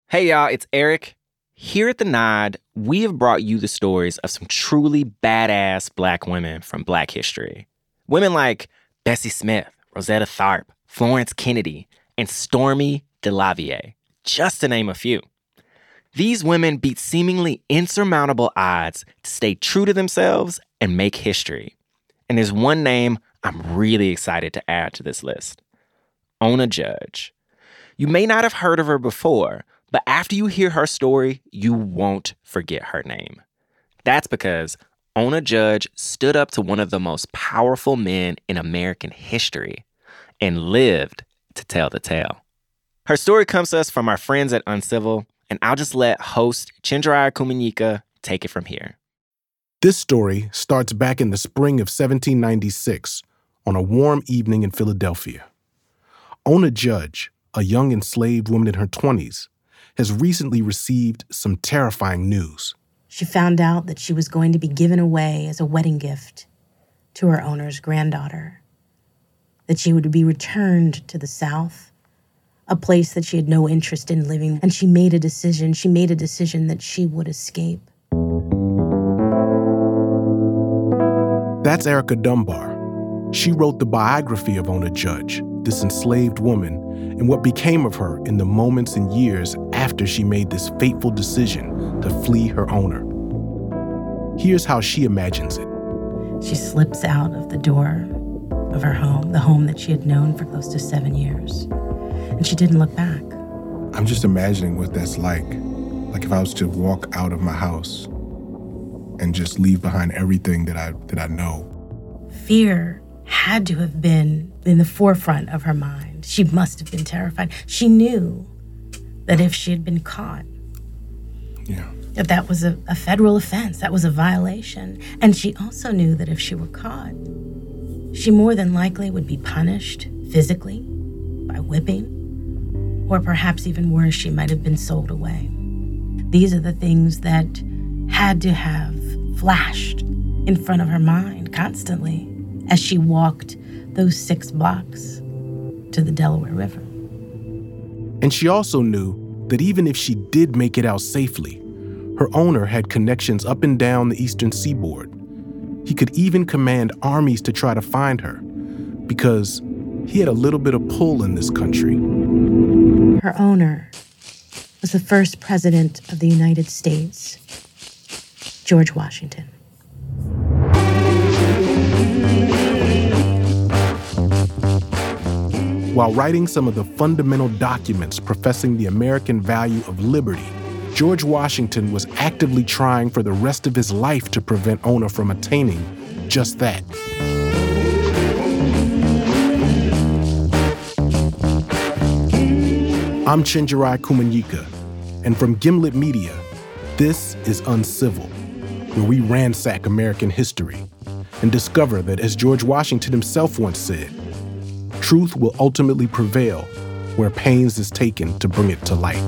Hey y'all, it's Eric. Here at The Nod, we have brought you the stories of some truly badass Black women from Black history. Women like Bessie Smith, Rosetta Tharpe, Florence Kennedy, and Stormy DeLavier, just to name a few. These women beat seemingly insurmountable odds to stay true to themselves and make history. And there's one name I'm really excited to add to this list: Ona Judge. You may not have heard of her before, but after you hear her story, you won't forget her name. That's because Ona Judge stood up to one of the most powerful men in American history and lived to tell the tale. Her story comes to us from our friends at Uncivil, and I'll just let host Chenjerai Kumanyika take it from here. This story starts back in the spring of 1796 on a warm evening in Philadelphia. Ona Judge, a young enslaved woman in her 20s, has recently received some terrifying news. She found out that she was going to be given away as a wedding gift to her owner's granddaughter, that she would be returned to the South, a place that she had no interest in living, and she made a decision that she would escape. That's Erica Dunbar. She wrote the biography of Ona Judge, this enslaved woman, and what became of her in the moments and years after she made this fateful decision to flee her owner. Here's how she imagines it. She slips out of the door of her home, the home that she had known for close to 7 years, and she didn't look back. I'm just imagining what that's like if I was to walk out of my house and just leave behind everything that I know. Fear had to have been in the forefront of her mind. She must have been terrified. She knew that if she had been caught, that was a federal offense, that was a violation. And she also knew that if she were caught, she more than likely would be punished physically by whipping, or perhaps even worse, she might have been sold away. These are the things that had to have flashed in front of her mind constantly as she walked those 6 blocks to the Delaware River. And she also knew that even if she did make it out safely, her owner had connections up and down the eastern seaboard. He could even command armies to try to find her, because he had a little bit of pull in this country. Her owner was the first president of the United States, George Washington. While writing some of the fundamental documents professing the American value of liberty, George Washington was actively trying for the rest of his life to prevent Ona from attaining just that. I'm Chenjerai Kumanyika, and from Gimlet Media, this is Uncivil, where we ransack American history and discover that, as George Washington himself once said, truth will ultimately prevail where pains is taken to bring it to light.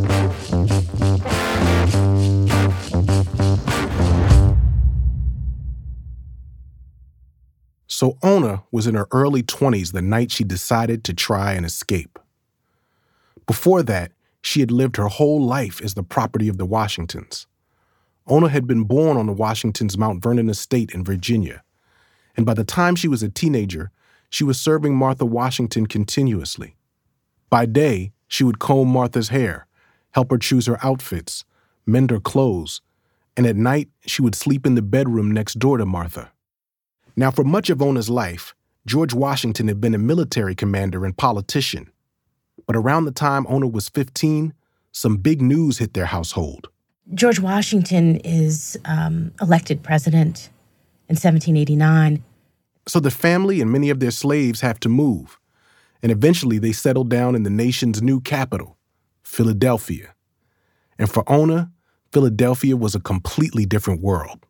So Ona was in her early 20s the night she decided to try and escape. Before that, she had lived her whole life as the property of the Washingtons. Ona had been born on the Washingtons' Mount Vernon estate in Virginia, and by the time she was a teenager, she was serving Martha Washington continuously. By day, she would comb Martha's hair, help her choose her outfits, mend her clothes, and at night, she would sleep in the bedroom next door to Martha. Now, for much of Ona's life, George Washington had been a military commander and politician. But around the time Ona was 15, some big news hit their household. George Washington is elected president in 1789. So the family and many of their slaves have to move, and eventually they settled down in the nation's new capital, Philadelphia. And for Ona, Philadelphia was a completely different world.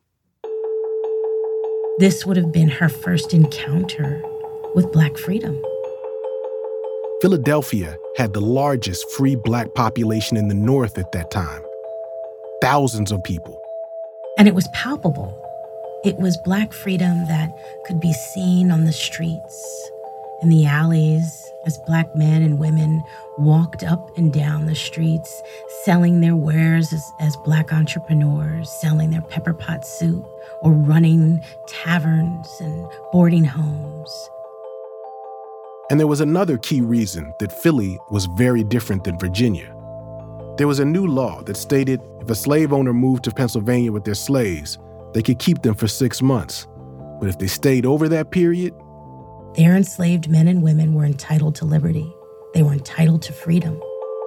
This would have been her first encounter with Black freedom. Philadelphia had the largest free Black population in the North at that time. Thousands of people. And it was palpable. It was Black freedom that could be seen on the streets, in the alleys, as Black men and women walked up and down the streets, selling their wares as Black entrepreneurs, selling their pepper pot soup, or running taverns and boarding homes. And there was another key reason that Philly was very different than Virginia. There was a new law that stated if a slave owner moved to Pennsylvania with their slaves, they could keep them for 6 months. But if they stayed over that period, their enslaved men and women were entitled to liberty. They were entitled to freedom.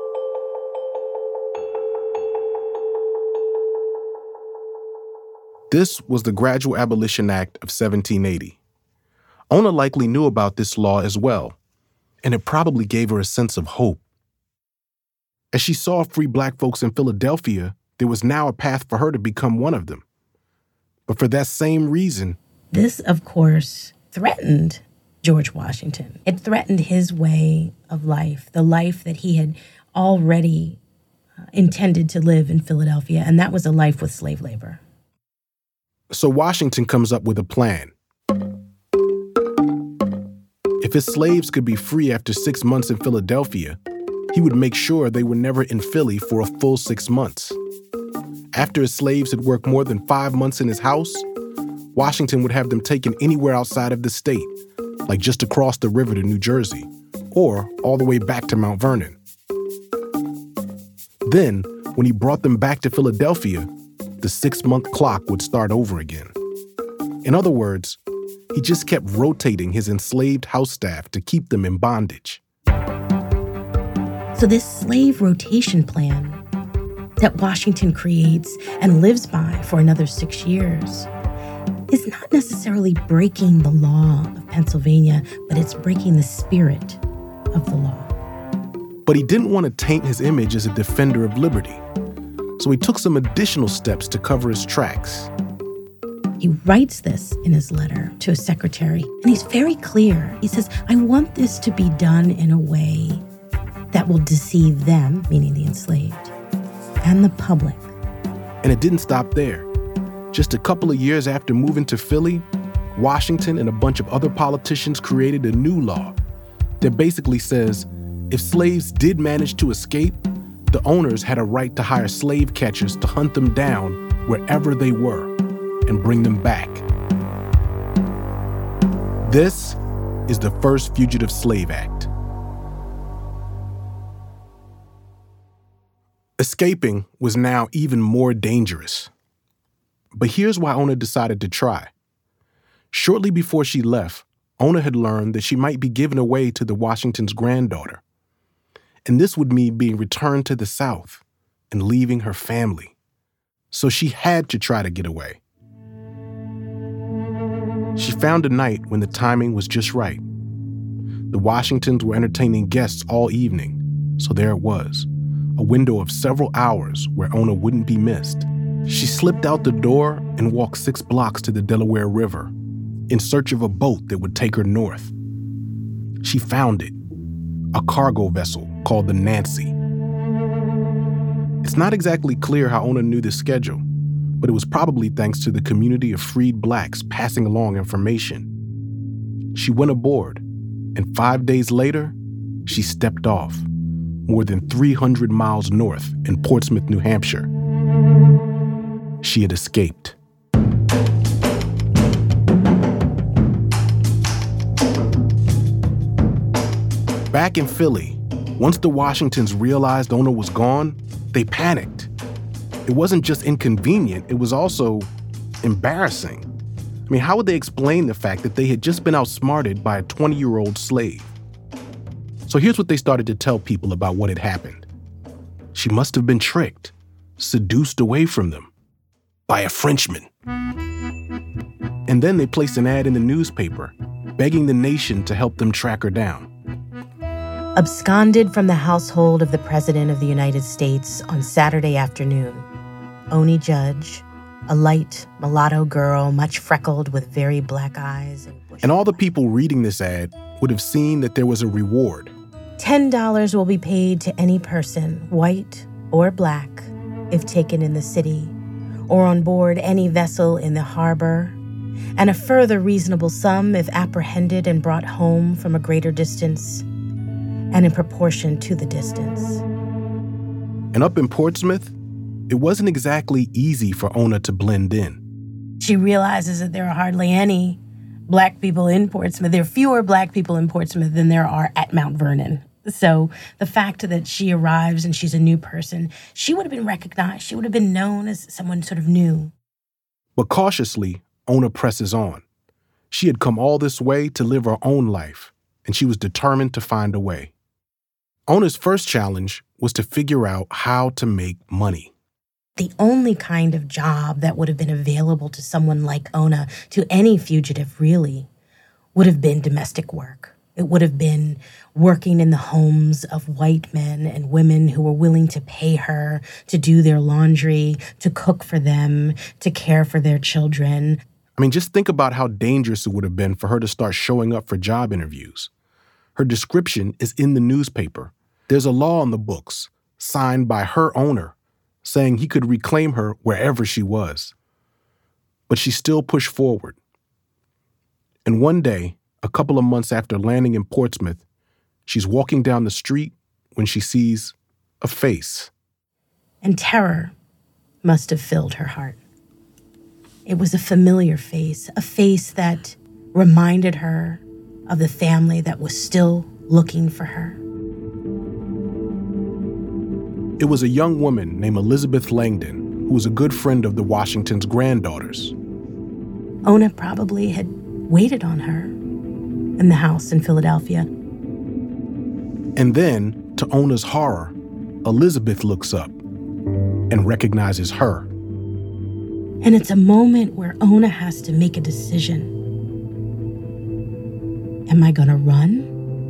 This was the Gradual Abolition Act of 1780. Ona likely knew about this law as well, and it probably gave her a sense of hope. As she saw free Black folks in Philadelphia, there was now a path for her to become one of them. But for that same reason, this, of course, threatened George Washington. It threatened his way of life, the life that he had already intended to live in Philadelphia, and that was a life with slave labor. So Washington comes up with a plan. If his slaves could be free after 6 months in Philadelphia, he would make sure they were never in Philly for a full 6 months. After his slaves had worked more than 5 months in his house, Washington would have them taken anywhere outside of the state, like just across the river to New Jersey, or all the way back to Mount Vernon. Then, when he brought them back to Philadelphia, the 6-month clock would start over again. In other words, he just kept rotating his enslaved house staff to keep them in bondage. So this slave rotation plan that Washington creates and lives by for another 6 years is not necessarily breaking the law of Pennsylvania, but it's breaking the spirit of the law. But he didn't want to taint his image as a defender of liberty, so he took some additional steps to cover his tracks. He writes this in his letter to his secretary, and he's very clear. He says, I want this to be done in a way that will deceive them, meaning the enslaved, and the public. And it didn't stop there. Just a couple of years after moving to Philly, Washington and a bunch of other politicians created a new law that basically says if slaves did manage to escape, the owners had a right to hire slave catchers to hunt them down wherever they were and bring them back. This is the first Fugitive Slave Act. Escaping was now even more dangerous. But here's why Ona decided to try. Shortly before she left, Ona had learned that she might be given away to the Washington's granddaughter. And this would mean being returned to the South and leaving her family. So she had to try to get away. She found a night when the timing was just right. The Washingtons were entertaining guests all evening, so there it was, a window of several hours where Ona wouldn't be missed. She slipped out the door and walked 6 blocks to the Delaware River in search of a boat that would take her north. She found it, a cargo vessel called the Nancy. It's not exactly clear how Ona knew the schedule, but it was probably thanks to the community of freed Blacks passing along information. She went aboard, and 5 days later, she stepped off, more than 300 miles north in Portsmouth, New Hampshire. She had escaped. Back in Philly, once the Washingtons realized Ona was gone, they panicked. It wasn't just inconvenient, it was also embarrassing. I mean, how would they explain the fact that they had just been outsmarted by a 20-year-old slave? So here's what they started to tell people about what had happened. She must have been tricked, seduced away from them by a Frenchman. And then they placed an ad in the newspaper, begging the nation to help them track her down. Absconded from the household of the President of the United States on Saturday afternoon, Oni Judge, a light mulatto girl, much freckled with very black eyes. And all the people reading this ad would have seen that there was a reward. $10 will be paid to any person, white or black, if taken in the city, or on board any vessel in the harbor, and a further reasonable sum if apprehended and brought home from a greater distance, and in proportion to the distance. And up in Portsmouth, it wasn't exactly easy for Ona to blend in. She realizes that there are hardly any Black people in Portsmouth. There are fewer Black people in Portsmouth than there are at Mount Vernon. So the fact that she arrives and she's a new person, she would have been recognized. She would have been known as someone sort of new. But cautiously, Ona presses on. She had come all this way to live her own life, and she was determined to find a way. Ona's first challenge was to figure out how to make money. The only kind of job that would have been available to someone like Ona, to any fugitive really, would have been domestic work. It would have been working in the homes of white men and women who were willing to pay her to do their laundry, to cook for them, to care for their children. I mean, just think about how dangerous it would have been for her to start showing up for job interviews. Her description is in the newspaper. There's a law on the books, signed by her owner, saying he could reclaim her wherever she was. But she still pushed forward. And one day, a couple of months after landing in Portsmouth, she's walking down the street when she sees a face. And terror must have filled her heart. It was a familiar face, a face that reminded her of the family that was still looking for her. It was a young woman named Elizabeth Langdon, who was a good friend of the Washingtons' granddaughters. Ona probably had waited on her in the house in Philadelphia. And then, to Ona's horror, Elizabeth looks up and recognizes her. And it's a moment where Ona has to make a decision. Am I gonna run?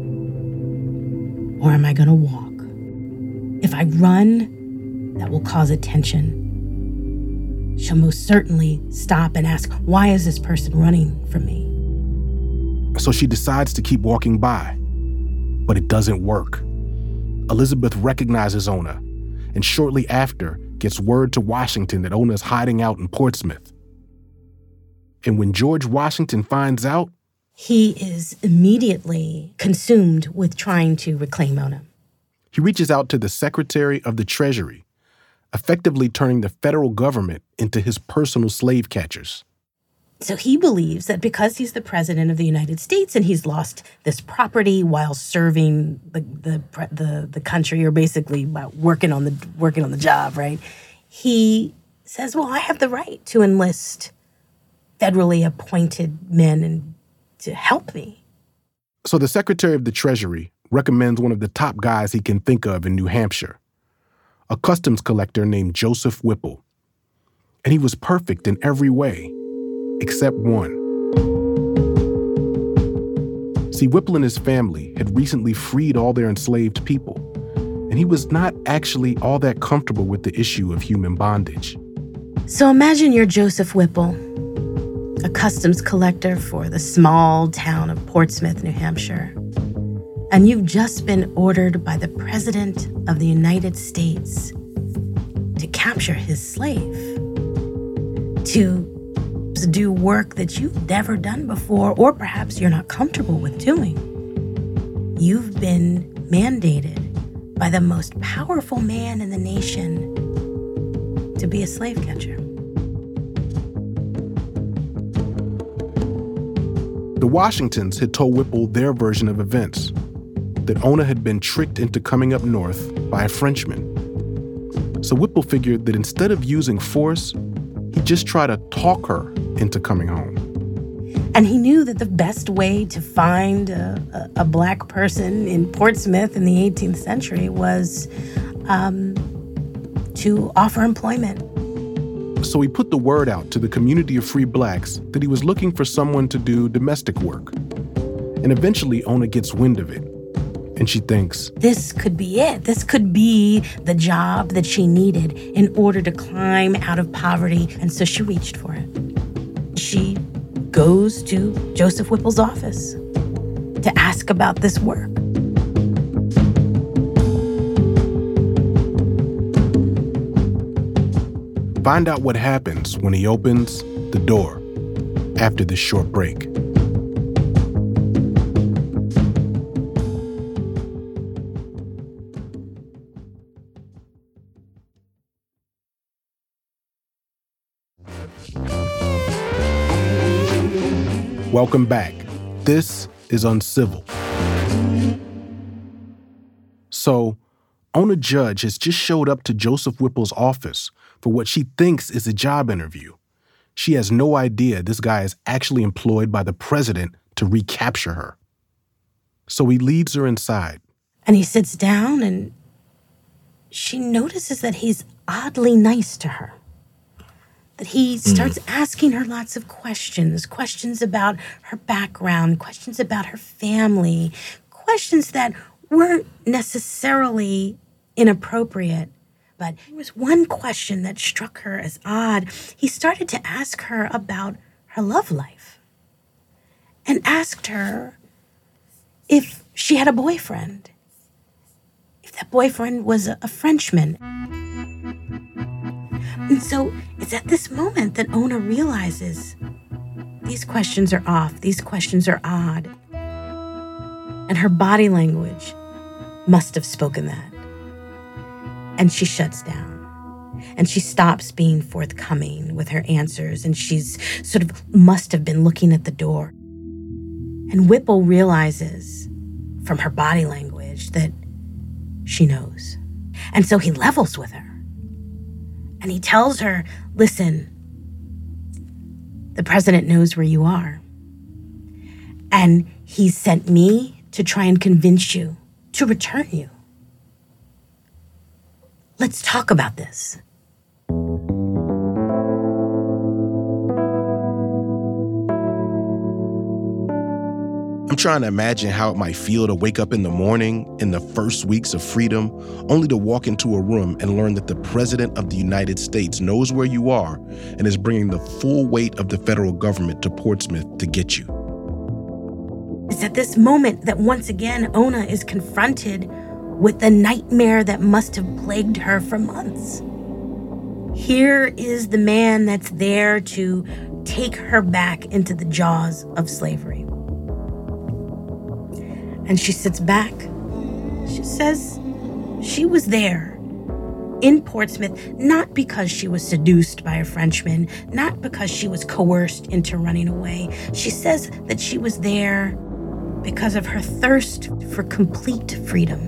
Or am I gonna walk? If I run, that will cause attention. She'll most certainly stop and ask, why is this person running from me? So she decides to keep walking by, but it doesn't work. Elizabeth recognizes Ona, and shortly after gets word to Washington that Ona is hiding out in Portsmouth. And when George Washington finds out, he is immediately consumed with trying to reclaim Ona. He reaches out to the Secretary of the Treasury, effectively turning the federal government into his personal slave catchers. So he believes that because he's the president of the United States and he's lost this property while serving the country, or basically working on the job, right? He says, well, I have the right to enlist federally appointed men and to help me. So the Secretary of the Treasury recommends one of the top guys he can think of in New Hampshire, a customs collector named Joseph Whipple. And he was perfect in every way, except one. See, Whipple and his family had recently freed all their enslaved people, and he was not actually all that comfortable with the issue of human bondage. So imagine you're Joseph Whipple, a customs collector for the small town of Portsmouth, New Hampshire. And you've just been ordered by the President of the United States to capture his slave, to do work that you've never done before, or perhaps you're not comfortable with doing. You've been mandated by the most powerful man in the nation to be a slave catcher. The Washingtons had told Whipple their version of events, that Ona had been tricked into coming up north by a Frenchman. So Whipple figured that instead of using force, he'd just try to talk her into coming home. And he knew that the best way to find a Black person in Portsmouth in the 18th century was to offer employment. So he put the word out to the community of free Blacks that he was looking for someone to do domestic work. And eventually Ona gets wind of it. And she thinks, this could be it. This could be the job that she needed in order to climb out of poverty. And so she reached for it. She goes to Joseph Whipple's office to ask about this work. Find out what happens when he opens the door after this short break. Welcome back. This is Uncivil. So, Ona Judge has just showed up to Joseph Whipple's office for what she thinks is a job interview. She has no idea this guy is actually employed by the president to recapture her. So he leads her inside. And he sits down and she notices that he's oddly nice to her. That he starts asking her lots of questions about her background, questions about her family, questions that weren't necessarily inappropriate. But there was one question that struck her as odd. He started to ask her about her love life and asked her if she had a boyfriend, if that boyfriend was a Frenchman. And so it's at this moment that Ona realizes these questions are off, these questions are odd. And her body language must have spoken that. And she shuts down. And she stops being forthcoming with her answers. And she's sort of must have been looking at the door. And Whipple realizes from her body language that she knows. And so he levels with her. And he tells her, listen, the president knows where you are. And he sent me to try and convince you to return you. Let's talk about this. I'm trying to imagine how it might feel to wake up in the morning in the first weeks of freedom, only to walk into a room and learn that the President of the United States knows where you are and is bringing the full weight of the federal government to Portsmouth to get you. It's at this moment that once again Ona is confronted with the nightmare that must have plagued her for months. Here is the man that's there to take her back into the jaws of slavery. And she sits back. She says she was there in Portsmouth, not because she was seduced by a Frenchman, not because she was coerced into running away. She says that she was there because of her thirst for complete freedom.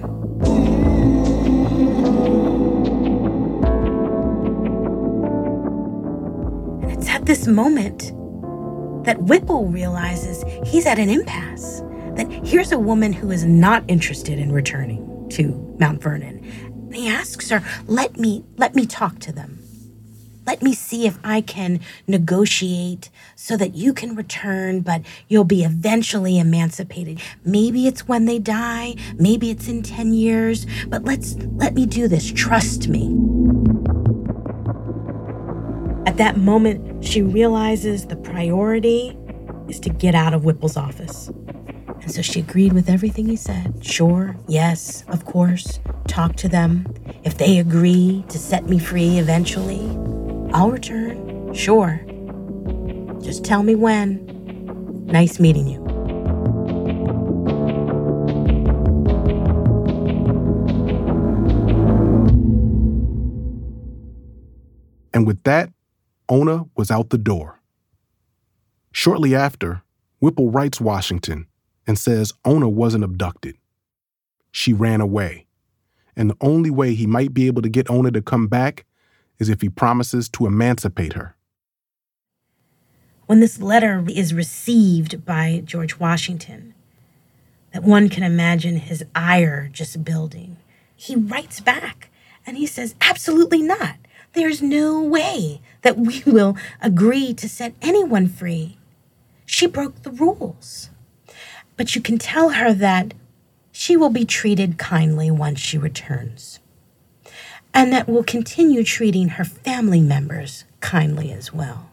And it's at this moment that Whipple realizes he's at an impasse. That here's a woman who is not interested in returning to Mount Vernon. And he asks her, let me talk to them. Let me see if I can negotiate so that you can return, but you'll be eventually emancipated. Maybe it's when they die, maybe it's in 10 years, but let me do this. Trust me. At that moment, she realizes the priority is to get out of Whipple's office. And so she agreed with everything he said. Sure, yes, of course, talk to them. If they agree to set me free eventually, I'll return, sure. Just tell me when. Nice meeting you. And with that, Ona was out the door. Shortly after, Whipple writes Washington and says Ona wasn't abducted. She ran away. And the only way he might be able to get Ona to come back is if he promises to emancipate her. When this letter is received by George Washington, that one can imagine his ire just building, he writes back and he says, absolutely not. There's no way that we will agree to set anyone free. She broke the rules. But you can tell her that she will be treated kindly once she returns, and that we'll continue treating her family members kindly as well.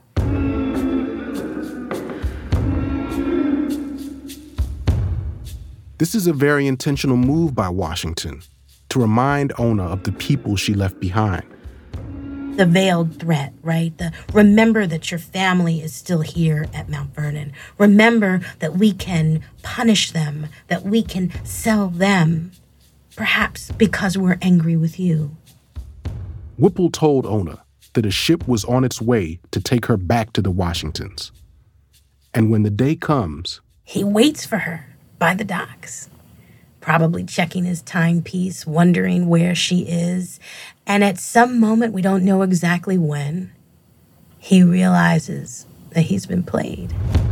This is a very intentional move by Washington to remind Ona of the people she left behind. The veiled threat, right? Remember that your family is still here at Mount Vernon. Remember that we can punish them, that we can sell them, perhaps because we're angry with you. Whipple told Ona that a ship was on its way to take her back to the Washingtons. And when the day comes, he waits for her by the docks, probably checking his timepiece, wondering where she is. And at some moment, we don't know exactly when, he realizes that he's been played.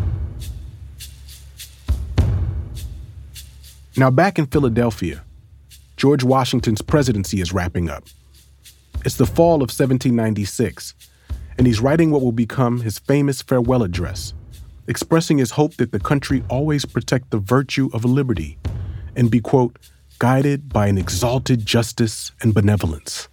Now back in Philadelphia, George Washington's presidency is wrapping up. It's the fall of 1796, and he's writing what will become his famous farewell address, expressing his hope that the country always protect the virtue of liberty and be, quote, guided by an exalted justice and benevolence.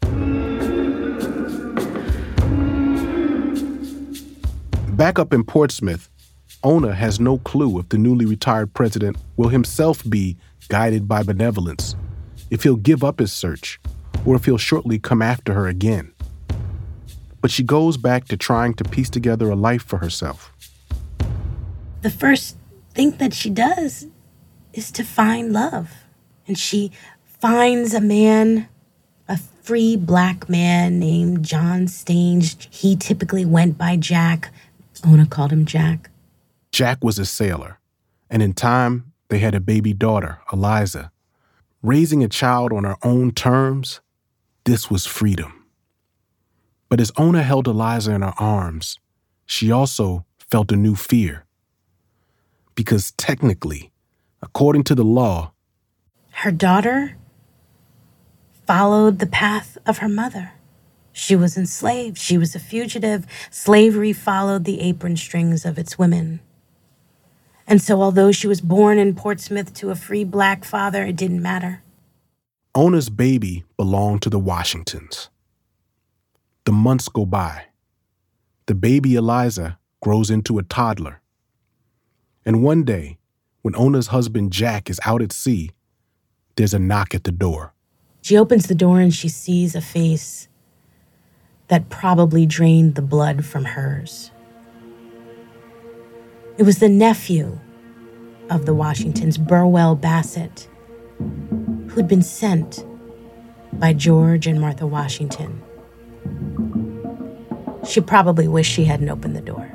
Back up in Portsmouth, Ona has no clue if the newly retired president will himself be guided by benevolence, if he'll give up his search, or if he'll shortly come after her again. But she goes back to trying to piece together a life for herself. The first thing that she does is to find love. And she finds a man, a free black man named John Staines. He typically went by Jack. Ona called him Jack. Jack was a sailor, and in time, they had a baby daughter, Eliza. Raising a child on her own terms, this was freedom. But as Ona held Eliza in her arms, she also felt a new fear. Because technically, according to the law, her daughter followed the path of her mother. She was enslaved. She was a fugitive. Slavery followed the apron strings of its women. And so although she was born in Portsmouth to a free black father, it didn't matter. Ona's baby belonged to the Washingtons. The months go by. The baby Eliza grows into a toddler. And one day, when Ona's husband Jack is out at sea, there's a knock at the door. She opens the door and she sees a face that probably drained the blood from hers. It was the nephew of the Washingtons, Burwell Bassett, who'd been sent by George and Martha Washington. She probably wished she hadn't opened the door.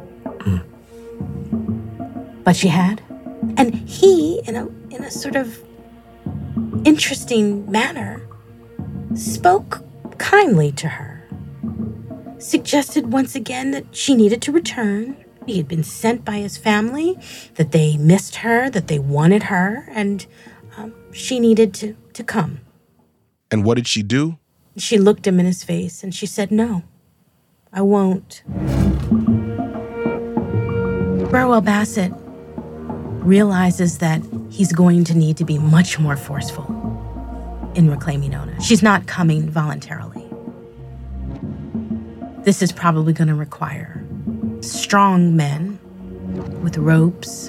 But she had. And he, in a sort of interesting manner, spoke kindly to her, suggested once again that she needed to return. He had been sent by his family, that they missed her, that they wanted her, and she needed to come. And what did she do? She looked him in his face and she said, "No, I won't." Burwell Bassett realizes that he's going to need to be much more forceful in reclaiming Ona. She's not coming voluntarily. This is probably going to require strong men with ropes,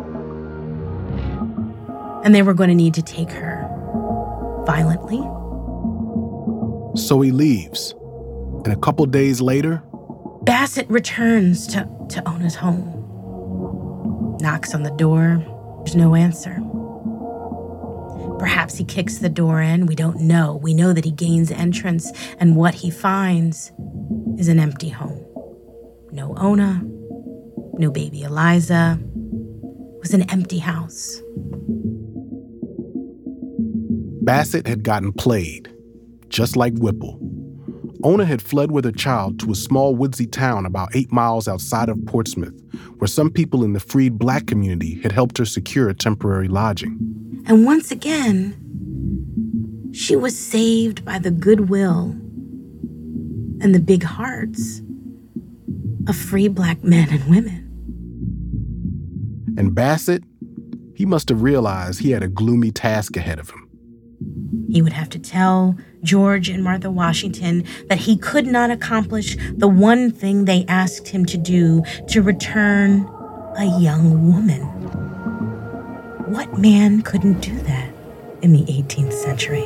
and they were going to need to take her violently. So he leaves, and a couple days later, Bassett returns to Ona's home. Knocks on the door. There's no answer. Perhaps he kicks the door in. We don't know. We know that he gains entrance, and what he finds is an empty home. No Ona, no baby Eliza. It was an empty house. Bassett had gotten played, just like Whipple. Ona had fled with her child to a small woodsy town about 8 miles outside of Portsmouth, where some people in the freed black community had helped her secure a temporary lodging. And once again, she was saved by the goodwill and the big hearts of free black men and women. And Bassett, he must have realized he had a gloomy task ahead of him. He would have to tell George and Martha Washington that he could not accomplish the one thing they asked him to do, to return a young woman. What man couldn't do that in the 18th century?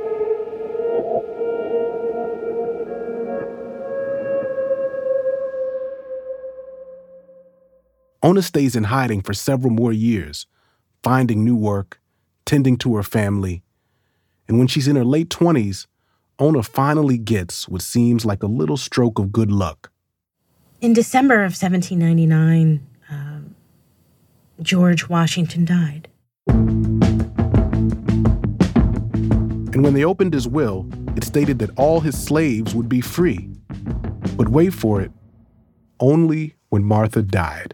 Ona stays in hiding for several more years, finding new work, tending to her family. And when she's in her late 20s, Ona finally gets what seems like a little stroke of good luck. In December of 1799, George Washington died. And when they opened his will, it stated that all his slaves would be free. But wait for it, only when Martha died.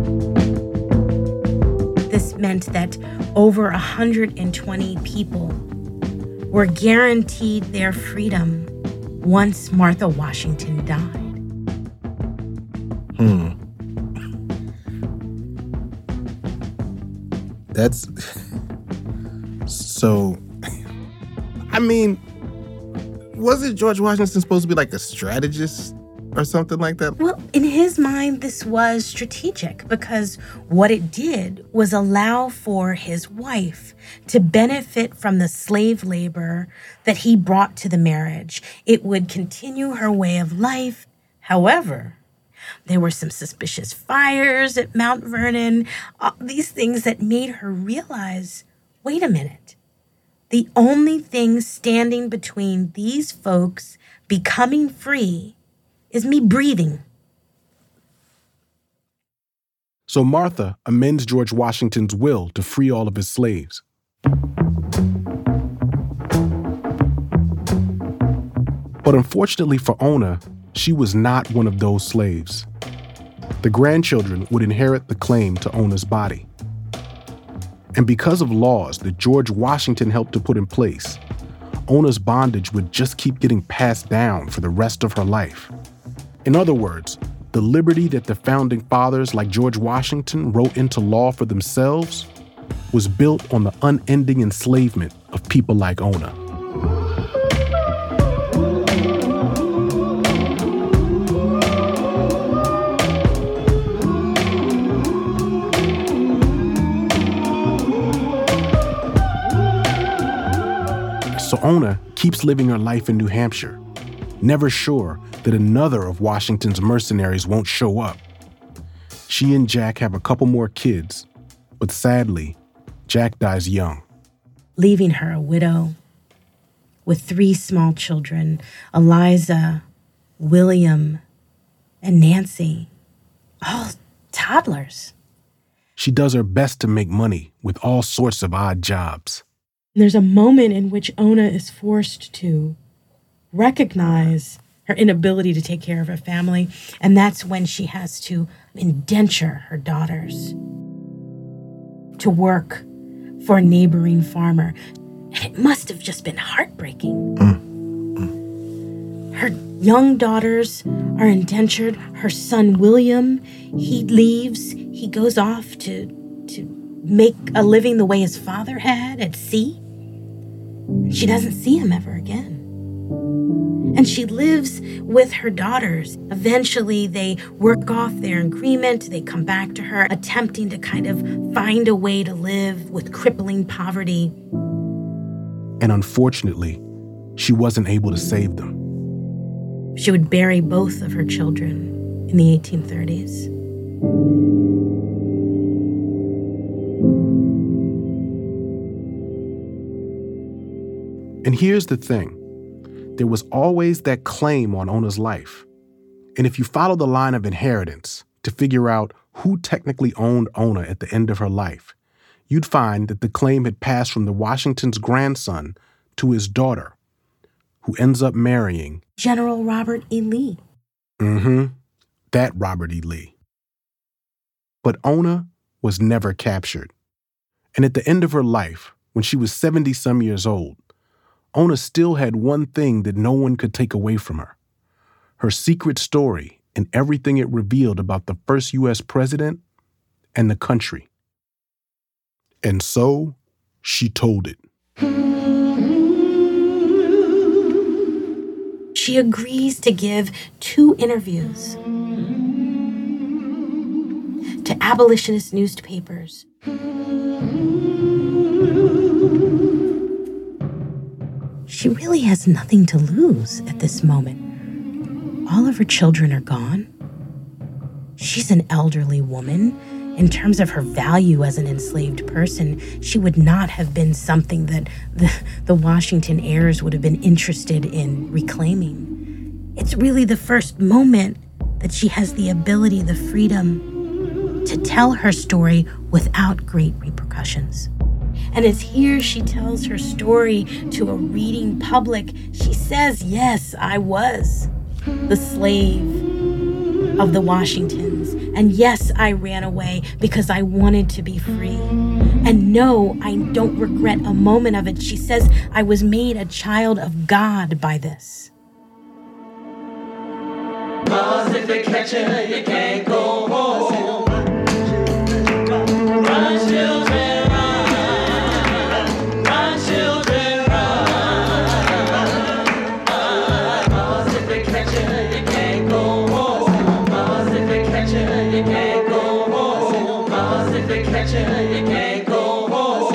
This meant that over 120 people were guaranteed their freedom once Martha Washington died. That's so. I mean, wasn't George Washington supposed to be like a strategist or something like that? Well, in his mind, this was strategic because what it did was allow for his wife to benefit from the slave labor that he brought to the marriage. It would continue her way of life. However, there were some suspicious fires at Mount Vernon, these things that made her realize, wait a minute, the only thing standing between these folks becoming free is me breathing. So Martha amends George Washington's will to free all of his slaves. But unfortunately for Ona, she was not one of those slaves. The grandchildren would inherit the claim to Ona's body. And because of laws that George Washington helped to put in place, Ona's bondage would just keep getting passed down for the rest of her life. In other words, the liberty that the founding fathers like George Washington wrote into law for themselves was built on the unending enslavement of people like Ona. So Ona keeps living her life in New Hampshire, never sure that another of Washington's mercenaries won't show up. She and Jack have a couple more kids, but sadly, Jack dies young, leaving her a widow with 3 small children, Eliza, William, and Nancy, all toddlers. She does her best to make money with all sorts of odd jobs. There's a moment in which Ona is forced to recognize her inability to take care of her family, and that's when she has to indenture her daughters to work for a neighboring farmer. And it must have just been heartbreaking. Her young daughters are indentured. Her son, William, he leaves. He goes off to make a living the way his father had at sea. She doesn't see him ever again. And she lives with her daughters. Eventually, they work off their agreement. They come back to her, attempting to kind of find a way to live with crippling poverty. And unfortunately, she wasn't able to save them. She would bury both of her children in the 1830s. And here's the thing. There was always that claim on Ona's life. And if you follow the line of inheritance to figure out who technically owned Ona at the end of her life, you'd find that the claim had passed from the Washington's grandson to his daughter, who ends up marrying General Robert E. Lee. That Robert E. Lee. But Ona was never captured. And at the end of her life, when she was 70-some years old, Ona still had one thing that no one could take away from her: her secret story and everything it revealed about the first U.S. president and the country. And so she told it. She agrees to give 2 interviews to abolitionist newspapers. She really has nothing to lose at this moment. All of her children are gone. She's an elderly woman. In terms of her value as an enslaved person, she would not have been something that the Washington heirs would have been interested in reclaiming. It's really the first moment that she has the ability, the freedom to tell her story without great repercussions. And it's here she tells her story to a reading public. She says, yes, I was the slave of the Washingtons. And yes, I ran away because I wanted to be free. And no, I don't regret a moment of it. She says, I was made a child of God by this. 'Cause if they catch you, you can't go home. Run, children, run. Run, children, run. 'Cause if they catch you, you can't go home. 'Cause if they catch you, you can't go home. 'Cause if they catch you, you can't go home.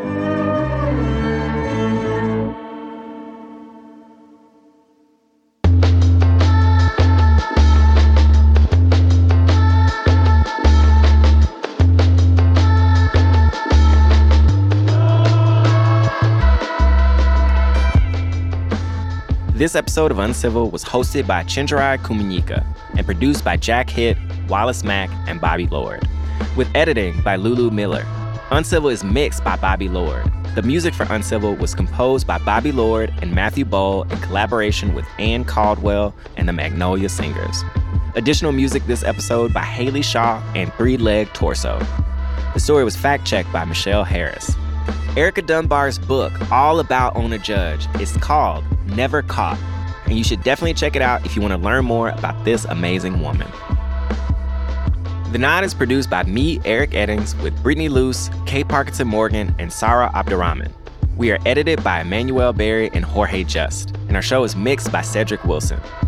This episode of Uncivil was hosted by Chenjerai Kumanyika and produced by Jack Hitt, Wallace Mack, and Bobby Lord, with editing by Lulu Miller. Uncivil is mixed by Bobby Lord. The music for Uncivil was composed by Bobby Lord and Matthew Bowl in collaboration with Ann Caldwell and the Magnolia Singers. Additional music this episode by Haley Shaw and Three Leg Torso. The story was fact-checked by Michelle Harris. Erica Dunbar's book, all about Ona Judge, is called Never Caught, and you should definitely check it out if you want to learn more about this amazing woman. The Nod is produced by me, Eric Eddings, with Brittany Luce, Kay Parkinson Morgan, and Sarah Abdurrahman. We are edited by Emmanuel Berry and Jorge Just, and our show is mixed by Cedric Wilson.